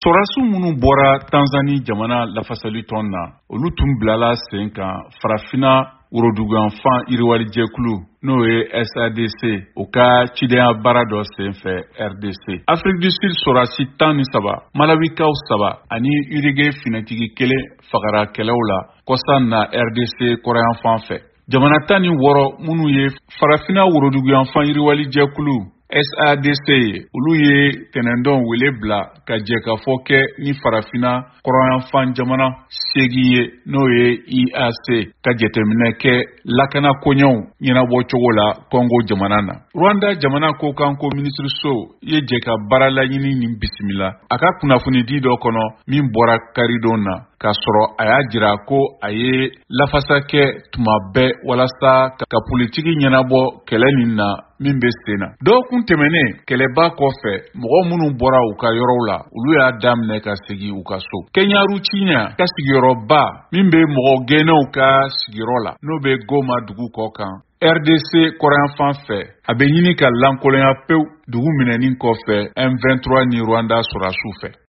Sɔrɔdasiw minnu bɔra Tanzanie jamana lafasali tɔn na, olu tun bilala sen kan farafinna woroduguyanfan yiriwalijɛkulu n'o ye SADC o ka cidenya baara dɔ senfɛ RDC. Afrique du Sud sɔrɔdasi 13, Malawikaw 3 ani Uruguay finɛtigi 1 fagara kɛlɛw la kɔsan na RDC kɔrɔyanfan fɛ. Jamana 16 minnu ye farafinna woroduguyanfan yiriwalijɛkulu SADC ye, olu ye tɛnɛndɔn wele bila ka jɛ ka fɔ kɛ ni farafinna kɔrɔyanfan jamana 8 ye n'o ye IAC ka jateminɛ kɛ lakana koɲɛw ɲɛnabɔ cogo la Congo jamana na. Rwanda jamana kokanko minisiriso ye jɛ ka baara laɲini nin bisimila a ka kunnafoni di dɔ kɔnɔ min bɔra karidon na k'a sɔrɔ a y'a jira ko a ye lafasa kɛ tuma bɛɛ walasa ka politiki ɲɛnabɔ kɛlɛ nin na min bɛ sen na. Dɔgɔkun tɛmɛnen kɛlɛba kɔfɛ mɔgɔ minnu bɔra u ka yɔrɔw la olu y'a daminɛ ka segin u ka so. Kenyaru Ciɲa ka sigiyɔrɔba min bɛ mɔgɔ gɛnɛw ka sigiyɔrɔ la n'o bɛ Goma dugu kɔ kan RDC kɔrɔyanfan fɛ a bɛ ɲini ka lankolonya pewu dugu minɛnin kɔfɛ M23 ni Rwanda sɔrɔdasiw fɛ.